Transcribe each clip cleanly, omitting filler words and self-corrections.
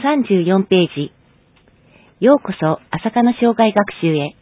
34ページ。ようこそ朝霞の生涯学習へ。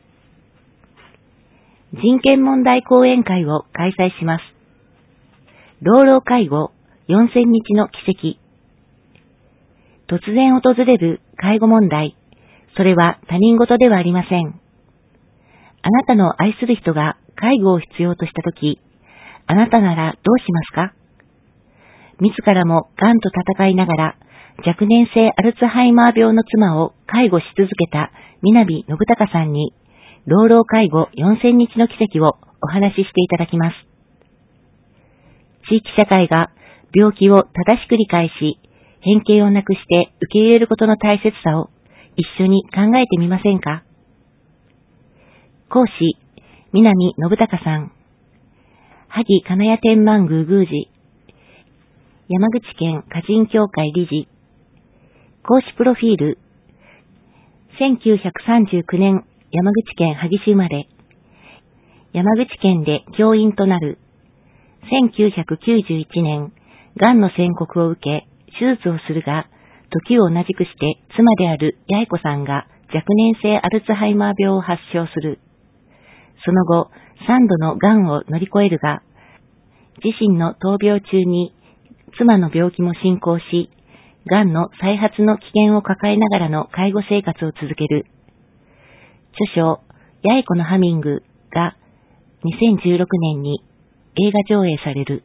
人権問題講演会を開催します。老老介護4000日の奇跡。突然訪れる介護問題、それは他人事ではありません。あなたの愛する人が介護を必要としたとき、あなたならどうしますか？自らも癌と戦いながら、若年性アルツハイマー病の妻を介護し続けた南信孝さんに、老老介護4000日の奇跡をお話ししていただきます。地域社会が病気を正しく理解し、偏見をなくして受け入れることの大切さを一緒に考えてみませんか？講師、南信孝さん。萩金谷天満宮宮司。山口県歌人協会理事。講師プロフィール。1939年、山口県萩市生まれ。山口県で教員となる。1991年、癌の宣告を受け、手術をするが、時を同じくして妻である八重子さんが若年性アルツハイマー病を発症する。その後、3度の癌を乗り越えるが、自身の闘病中に妻の病気も進行し、癌の再発の危険を抱えながらの介護生活を続ける。著書、八重子のハミングが2016年に映画上映される。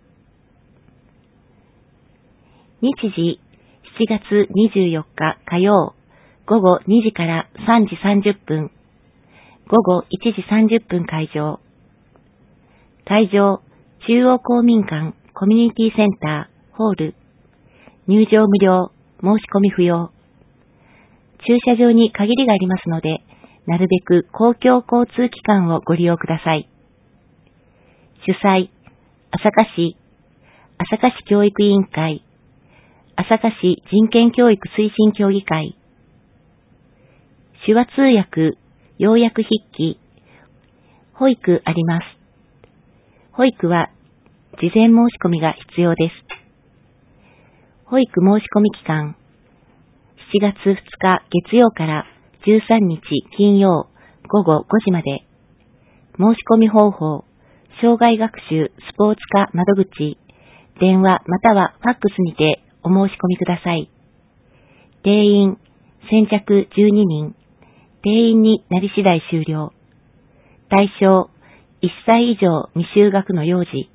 日時、7月24日火曜、午後2時から3時30分、午後1時30分会場。会場、中央公民館コミュニティセンターホール。入場無料、申し込み不要。駐車場に限りがありますので、なるべく公共交通機関をご利用ください。主催、朝霞市教育委員会、朝霞市人権教育推進協議会。手話通訳、要約筆記、保育あります。保育は事前申し込みが必要です。保育申し込み期間、7月2日月曜から13日金曜午後5時まで。申し込み方法、障害学習スポーツ科窓口、電話またはファックスにてお申し込みください。定員、先着12人。定員になり次第終了。対象、1歳以上未就学の幼児。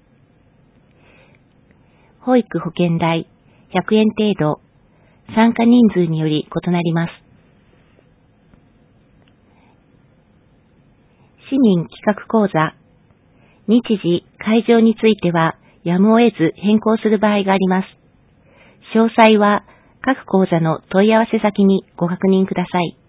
保育保険代、100円程度。参加人数により異なります。市民企画講座。日時、会場については、やむを得ず変更する場合があります。詳細は、各講座の問い合わせ先にご確認ください。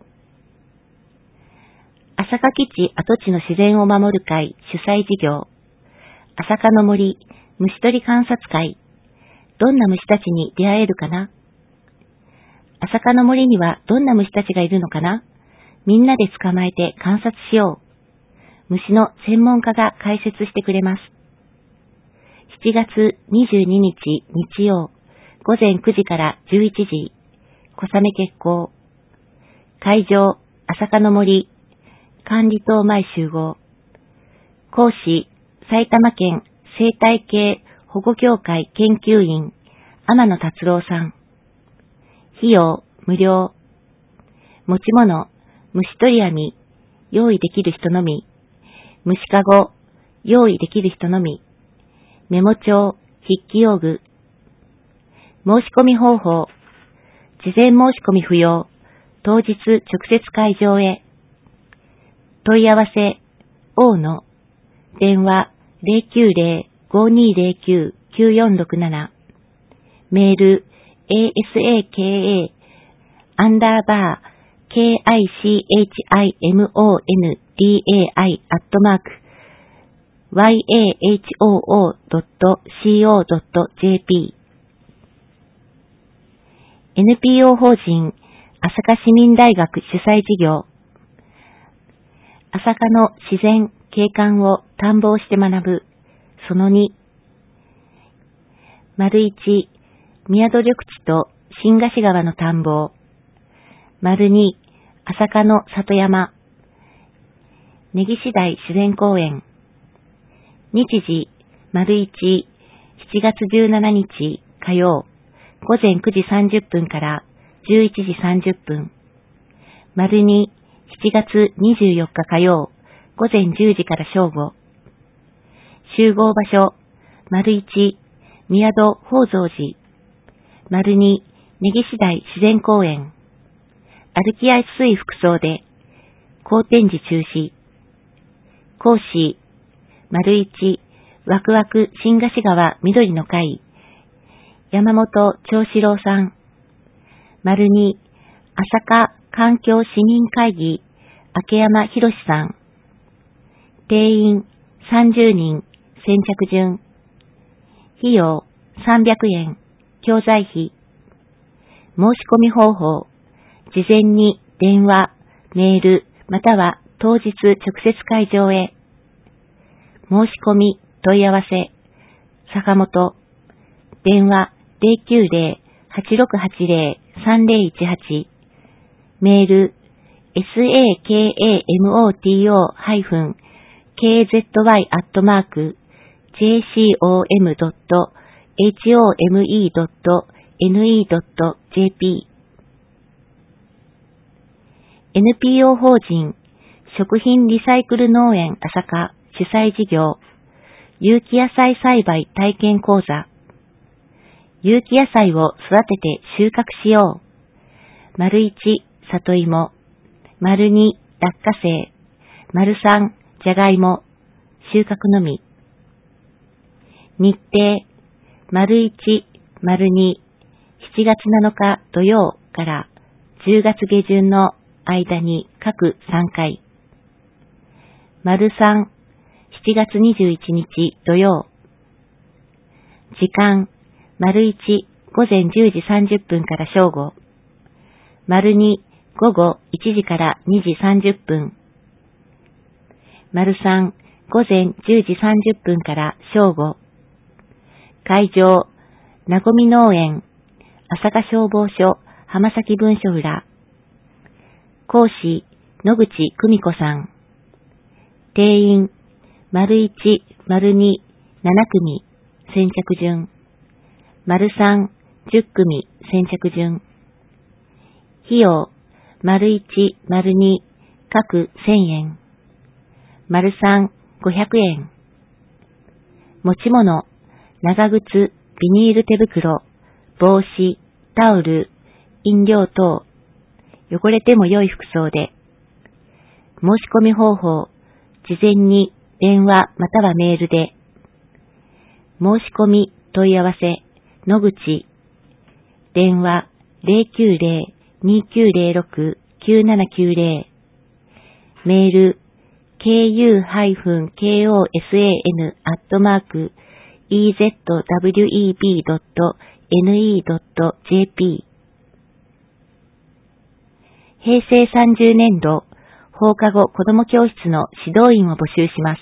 朝霞基地跡地の自然を守る会主催事業。朝霞の森虫取り観察会。どんな虫たちに出会えるかな？朝霞の森にはどんな虫たちがいるのかな？みんなで捕まえて観察しよう。虫の専門家が解説してくれます。7月22日日曜、午前9時から11時、小雨決行。会場、朝霞の森、管理棟前集合。講師、埼玉県生態系保護協会研究員、天野達郎さん。費用、無料。持ち物、虫取り網、用意できる人のみ。虫かご、用意できる人のみ。メモ帳、筆記用具。申し込み方法。事前申し込み不要。当日直接会場へ。問い合わせ、大野。電話、090-5209-9467。メール、asaka-kichimi-yahoo.co.jp。 NPO 法人朝霞市民大学主催事業。朝霞の自然、景観を探訪して学ぶ。その2。1、宮戸緑地と新河岸川の田んぼ。2、朝霞の里山。根岸台自然公園。日時、1、7月17日火曜、午前9時30分から11時30分。2、7月24日火曜、午前10時から正午。集合場所、1、宮戸宝蔵寺。2、根岸台自然公園。歩きやすい服装で、好展示中止。講師、1、ワクワク新河岸川緑の会。山本長志郎さん。2、朝霞環境市民会議、明山博さん。定員30人、先着順。費用300円、教材費。申し込み方法、事前に電話、メール、または当日直接会場へ。申し込み、問い合わせ、坂本。電話090-8680-3018。メール、sakamoto.jcom.home.ne.jp NPO 法人食品リサイクル農園朝霞主催事業有機野菜栽培体験講座。有機野菜を育てて収穫しよう。1、里芋。2、落花生。3、じゃがいも。収穫のみ。日程。1、2、7月7日土曜から10月下旬の間に各3回。3、7月21日土曜。時間。1、午前10時30分から正午。2、午後1時から2時30分。3、午前10時30分から正午。会場、なごみ農園、朝霞消防署、浜崎分署裏。講師、野口久美子さん。定員、1、2、7組、先着順。3、10組、先着順。費用、1、2、各1000円。3、500円。持ち物、長靴、ビニール手袋、帽子、タオル、飲料等。汚れても良い服装で。申し込み方法、事前に電話またはメールで。申し込み問い合わせ、野口。電話090-2906-9790。メール ku-kosan@ezweb.ne.jp 平成30年度放課後子ども教室の指導員を募集します。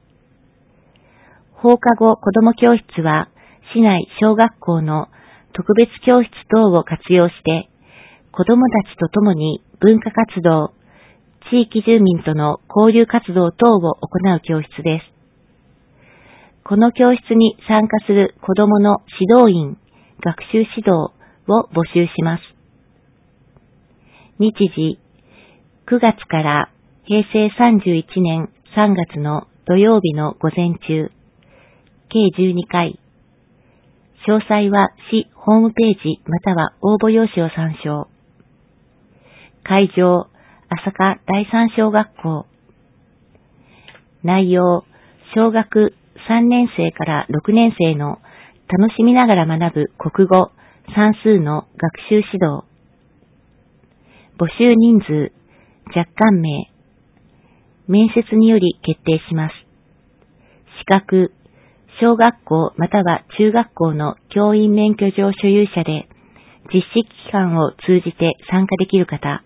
放課後子ども教室は市内小学校の特別教室等を活用して子どもたちと共に文化活動、地域住民との交流活動等を行う教室です。この教室に参加する子どもの指導員、学習指導を募集します。日時、9月から平成31年3月の土曜日の午前中、計12回。詳細は市ホームページまたは応募用紙を参照。会場、朝霞第三小学校。内容、小学3年生から6年生の楽しみながら学ぶ国語、算数の学習指導。募集人数、若干名。面接により決定します。資格、小学校または中学校の教員免許状所有者で、実施期間を通じて参加できる方。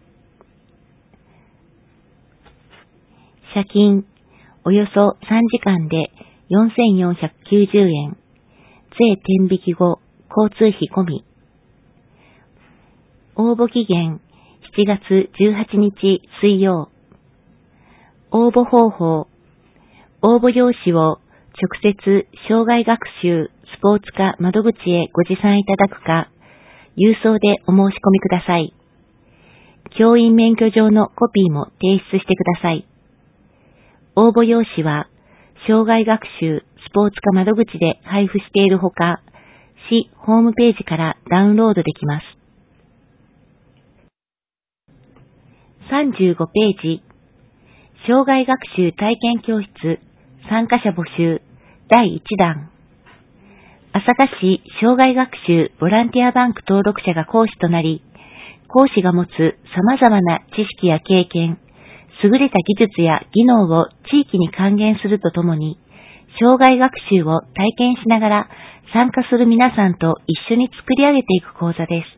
謝金、およそ3時間で4490円。税天引き後、交通費込み。 応募期限7月18日水曜。応募方法。応募用紙を直接障害学習スポーツ科窓口へご持参いただくか、郵送でお申し込みください。教員免許状のコピーも提出してください。応募用紙は、障害学習スポーツ科窓口で配布しているほか、市ホームページからダウンロードできます。35ページ、障害学習体験教室参加者募集第1弾。朝霞市障害学習ボランティアバンク登録者が講師となり、講師が持つ様々な知識や経験、優れた技術や技能を地域に還元するとともに、障害学習を体験しながら参加する皆さんと一緒に作り上げていく講座です。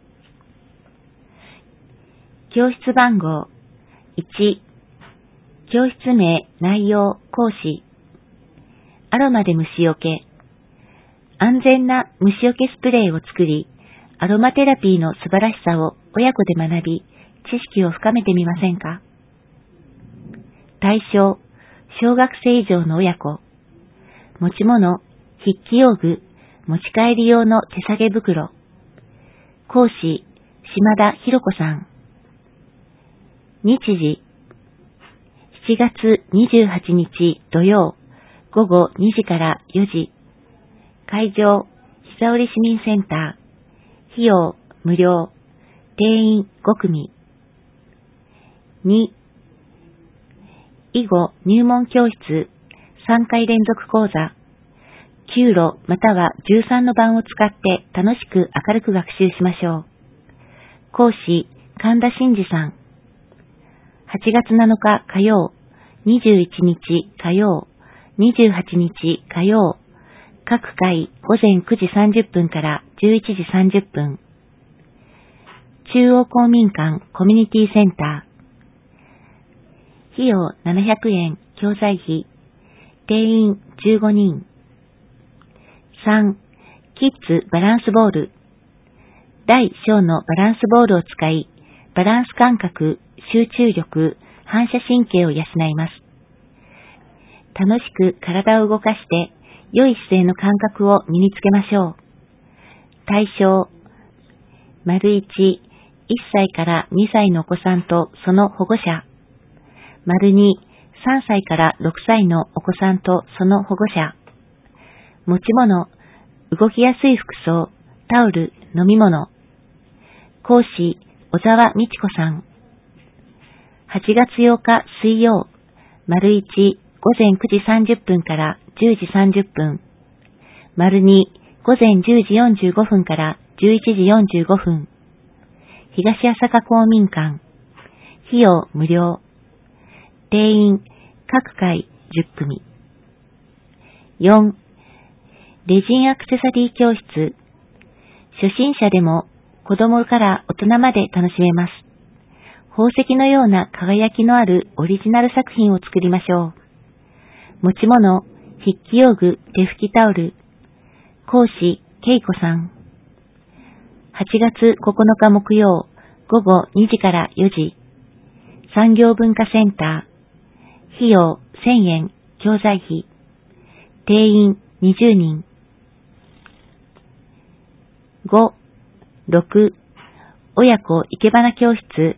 教室番号1、教室名、内容、講師、アロマで虫除け、安全な虫除けスプレーを作り、アロマテラピーの素晴らしさを親子で学び、知識を深めてみませんか？対象、小学生以上の親子。持ち物、筆記用具、持ち帰り用の手提げ袋。講師、島田博子さん。日時、7月28日土曜、午後2時から4時。会場、久織市民センター。費用、無料。定員5組。2、囲碁入門教室3回連続講座。9路または13の番を使って楽しく明るく学習しましょう。講師、神田真二さん。8月7日火曜、21日火曜、28日火曜。各回午前9時30分から11時30分。中央公民館コミュニティセンター。費用700円、教材費。定員15人。3、キッズバランスボール。大小のバランスボールを使い、バランス感覚、集中力、反射神経を養います。楽しく体を動かして、良い姿勢の感覚を身につけましょう。対象、1、1歳から2歳のお子さんとその保護者。2、3歳から6歳のお子さんとその保護者。持ち物、動きやすい服装、タオル、飲み物。講師、小沢美智子さん。8月8日水曜、1、午前9時30分から10時30分。2、午前10時45分から11時45分。東朝霞公民館。費用無料。定員各回10組。4、レジンアクセサリー教室。初心者でも子供から大人まで楽しめます。宝石のような輝きのあるオリジナル作品を作りましょう。持ち物、筆記用具、手拭きタオル。講師、けいこさん。8月9日木曜、午後2時から4時。産業文化センター。費用1000円、教材費。定員20人。5、6、親子生け花教室。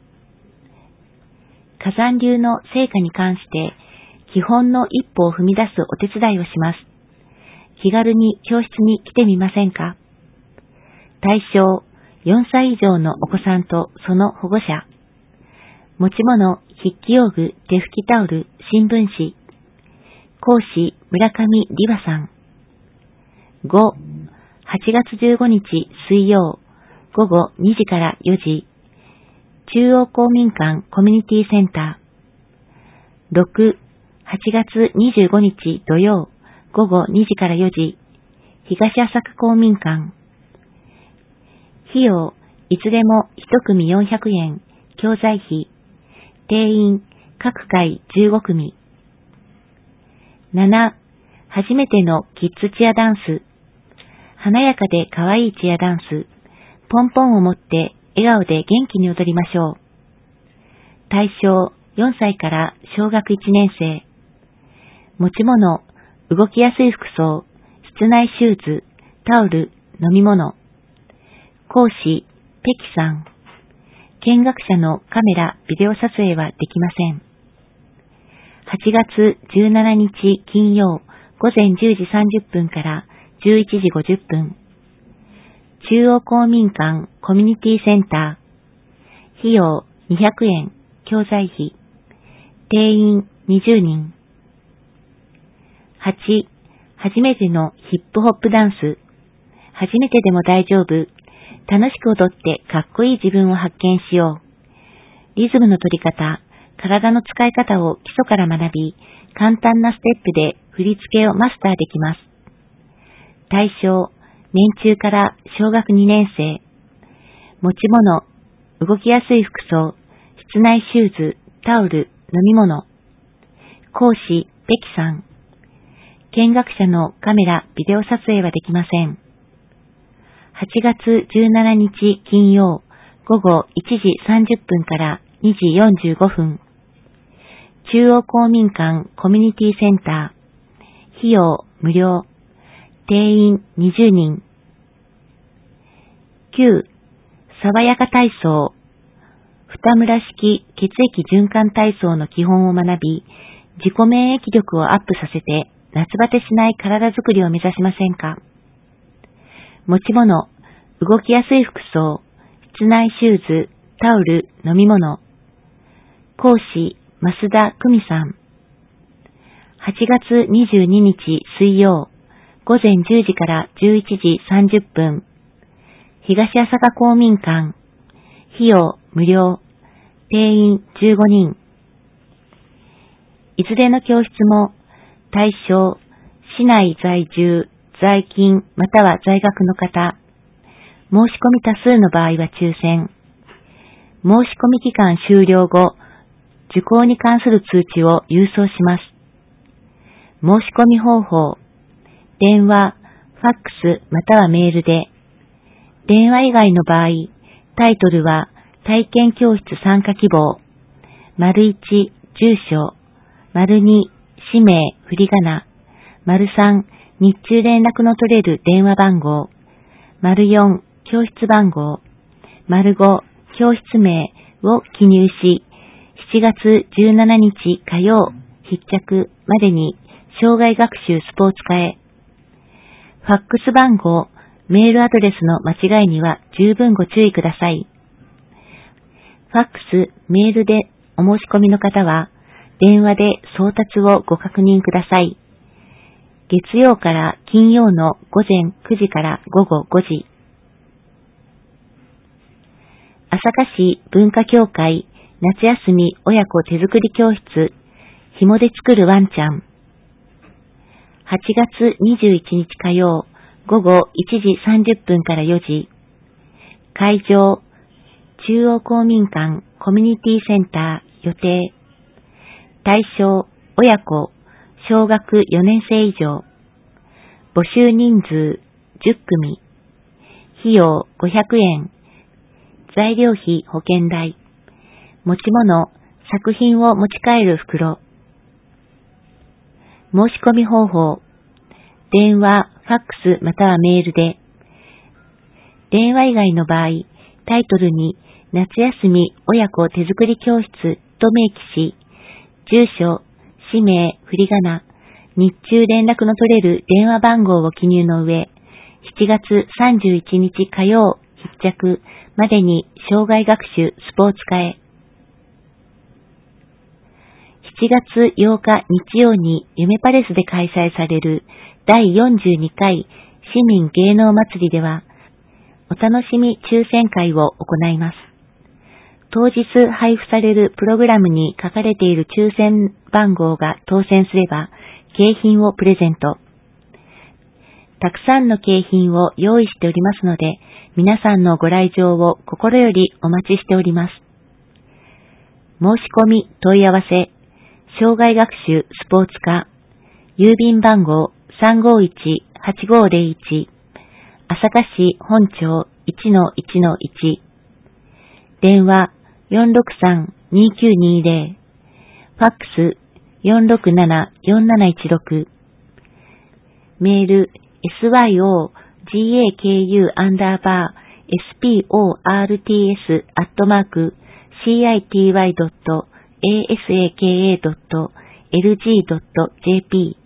火山流の成果に関して、基本の一歩を踏み出すお手伝いをします。気軽に教室に来てみませんか？対象、4歳以上のお子さんとその保護者。持ち物、筆記用具、手拭きタオル、新聞紙。講師、村上里和さん。5、8月15日水曜、午後2時から4時。中央公民館コミュニティセンター。6、8月25日土曜、午後2時から4時。東朝霞公民館。費用、いずれも1組400円、教材費。定員、各回15組。7、初めてのキッズチアダンス。華やかで可愛いチアダンス。ポンポンを持って笑顔で元気に踊りましょう。対象4歳から小学1年生。持ち物、動きやすい服装、室内シューズ、タオル、飲み物。講師、ペキさん。見学者のカメラ、ビデオ撮影はできません。8月17日金曜午前10時30分から11時50分。中央公民館コミュニティセンター。費用200円、教材費。定員20人。8、初めてのヒップホップダンス。初めてでも大丈夫。楽しく踊ってかっこいい自分を発見しよう。リズムの取り方、体の使い方を基礎から学び、簡単なステップで振り付けをマスターできます。対象、年中から小学2年生。持ち物、動きやすい服装、室内シューズ、タオル、飲み物。講師、ペキさん。見学者のカメラ、ビデオ撮影はできません。8月17日金曜午後1時30分から2時45分。中央公民館コミュニティセンター。費用無料。定員20人。9、爽やか体操。二村式血液循環体操の基本を学び、自己免疫力をアップさせて夏バテしない体づくりを目指しませんか？持ち物、動きやすい服装、室内シューズ、タオル、飲み物。講師、増田久美さん。8月22日水曜、午前10時から11時30分。東朝霞公民館。費用無料。定員15人。いずれの教室も対象、市内在住、在勤または在学の方。申し込み多数の場合は抽選。申し込み期間終了後、受講に関する通知を郵送します。申し込み方法。電話、ファックスまたはメールで。電話以外の場合、タイトルは体験教室参加希望。①、住所。②、氏名、振り仮名。③、日中連絡の取れる電話番号。�4、教室番号。⑤、教室名を記入し、7月17日火曜必着までに生涯学習スポーツ科へ。ファックス番号、メールアドレスの間違いには十分ご注意ください。ファックス、メールでお申し込みの方は、電話で送達をご確認ください。月曜から金曜の午前9時から午後5時。朝霞市文化協会夏休み親子手作り教室、紐で作るワンちゃん。8月21日火曜午後1時30分から4時。会場、中央公民館コミュニティセンター予定。対象、親子、小学4年生以上。募集人数10組。費用500円。材料費保険代。持ち物、作品を持ち帰る袋。申し込み方法。電話、ファックスまたはメールで。電話以外の場合、タイトルに夏休み親子手作り教室と明記し、住所、氏名、振り仮名、日中連絡の取れる電話番号を記入の上、7月31日火曜必着までに生涯学習スポーツ科へ。7月8日日曜に夢パレスで開催される第42回市民芸能祭りでは、お楽しみ抽選会を行います。当日配布されるプログラムに書かれている抽選番号が当選すれば、景品をプレゼント。たくさんの景品を用意しておりますので、皆さんのご来場を心よりお待ちしております。申し込み問い合わせ、生涯学習スポーツ科、郵便番号351-8501、朝霞市本町 1-1-1、 電話463-2920、ファックス467-4716、メール syogaku_sports@city.asaka.lg.jp